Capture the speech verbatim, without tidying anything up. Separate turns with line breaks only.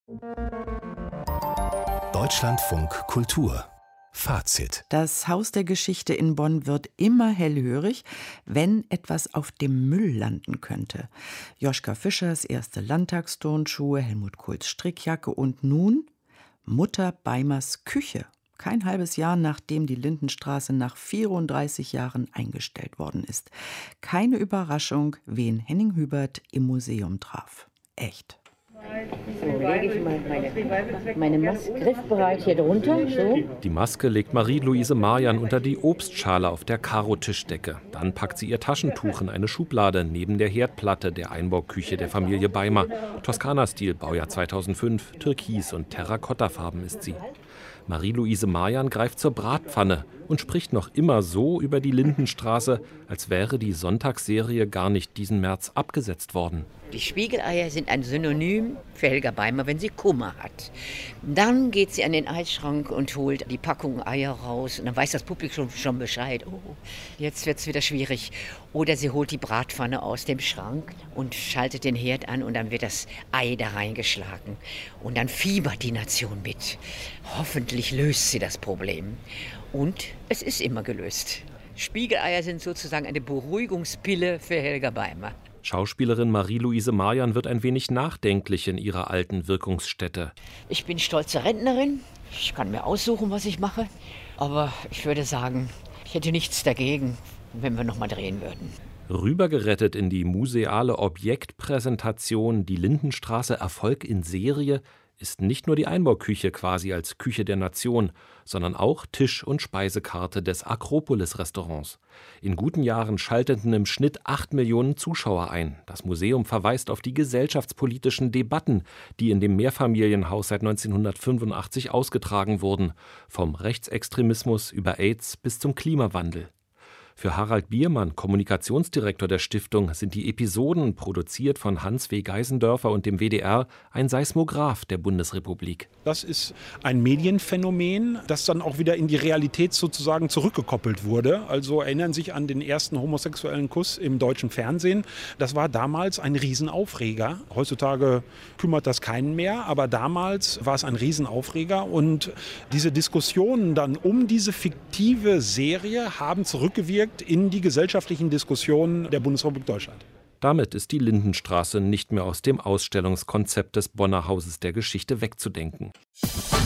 Deutschlandfunk Kultur. Fazit.
Das Haus der Geschichte in Bonn wird immer hellhörig, wenn etwas auf dem Müll landen könnte. Joschka Fischers erste Landtagsturnschuhe, Helmut Kohls Strickjacke und nun Mutter Beimers Küche. Kein halbes Jahr, nachdem die Lindenstraße nach vierunddreißig Jahren eingestellt worden ist. Keine Überraschung, wen Henning Hubert im Museum traf. Echt.
So, lege ich mal meine, meine Maske griffbereit hier drunter. So.
Die Maske legt Marie-Louise Marian unter die Obstschale auf der Karo-Tischdecke. Dann packt sie ihr Taschentuch in eine Schublade neben der Herdplatte der Einbauküche der Familie Beimer. Toskana-Stil, Baujahr zweitausendfünf, Türkis- und Terrakottafarben ist sie. Marie-Louise Marian greift zur Bratpfanne und spricht noch immer so über die Lindenstraße, als wäre die Sonntagsserie gar nicht diesen März abgesetzt worden.
Die Spiegeleier sind ein Synonym für Helga Beimer, wenn sie Kummer hat. Dann geht sie an den Eisschrank und holt die Packung Eier raus. Und dann weiß das Publikum schon Bescheid. Oh, jetzt wird es wieder schwierig. Oder sie holt die Bratpfanne aus dem Schrank und schaltet den Herd an und dann wird das Ei da reingeschlagen. Und dann fiebert die Nation mit. Hoffentlich löst sie das Problem. Und es ist immer gelöst. Spiegeleier sind sozusagen eine Beruhigungspille für Helga Beimer.
Schauspielerin Marie-Louise Marian wird ein wenig nachdenklich in ihrer alten Wirkungsstätte.
Ich bin stolze Rentnerin. Ich kann mir aussuchen, was ich mache. Aber ich würde sagen, ich hätte nichts dagegen, wenn wir noch mal drehen würden.
Rübergerettet in die museale Objektpräsentation Die Lindenstraße Erfolg in Serie ist nicht nur die Einbauküche quasi als Küche der Nation, sondern auch Tisch- und Speisekarte des Akropolis-Restaurants. In guten Jahren schalteten im Schnitt acht Millionen Zuschauer ein. Das Museum verweist auf die gesellschaftspolitischen Debatten, die in dem Mehrfamilienhaus seit neunzehnhundertfünfundachtzig ausgetragen wurden, vom Rechtsextremismus über AIDS bis zum Klimawandel. Für Harald Biermann, Kommunikationsdirektor der Stiftung, sind die Episoden, produziert von Hans W. Geisendörfer und dem W D R, ein Seismograph der Bundesrepublik.
Das ist ein Medienphänomen, das dann auch wieder in die Realität sozusagen zurückgekoppelt wurde. Also erinnern sich an den ersten homosexuellen Kuss im deutschen Fernsehen. Das war damals ein Riesenaufreger. Heutzutage kümmert das keinen mehr, aber damals war es ein Riesenaufreger. Und diese Diskussionen dann um diese fiktive Serie haben zurückgewirkt in die gesellschaftlichen Diskussionen der Bundesrepublik Deutschland.
Damit ist die Lindenstraße nicht mehr aus dem Ausstellungskonzept des Bonner Hauses der Geschichte wegzudenken.